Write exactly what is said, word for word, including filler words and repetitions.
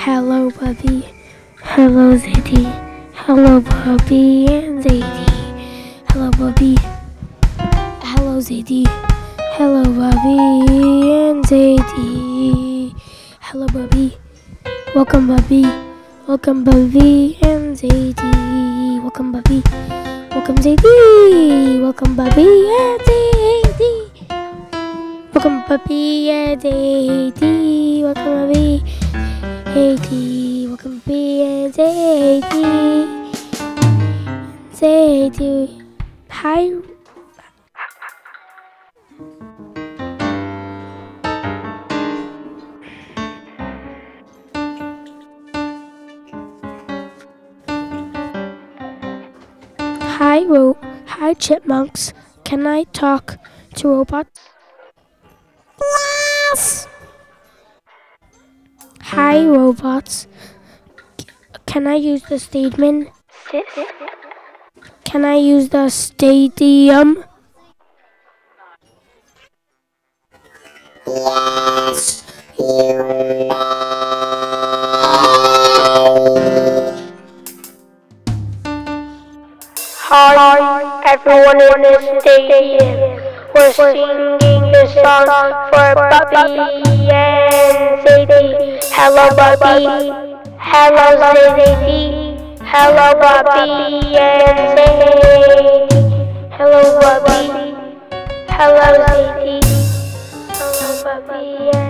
Hello, Bubby. Hello, Zadie. Hello, Bubby and Zadie. Hello, Bubby. Hello, Zadie. Hello, Bubby and Zadie. Hello, Bubby. Welcome, Bubby. Welcome, Bubby and Zadie. Welcome, Bubby. Welcome, Zadie. Welcome, Bubby and Zadie. Welcome, Bubby and Zadie. Welcome, Bubby. Zadie. Welcome, Bubby and Zadie. Zadie. Hi. Hi, ro- Hi, chipmunks. Can I talk to robots? Yes. Hi, robots. Can I use the stadium? Can I use the stadium? Yes, you may. Hi, everyone in the stadium. We're singing the song for Bubby and Zadie. Hello, Bubby. Hello, Zadie. Hello, Bubby and Zadie. Hello, Bubby. Hello, Zadie. Hello, Bubby and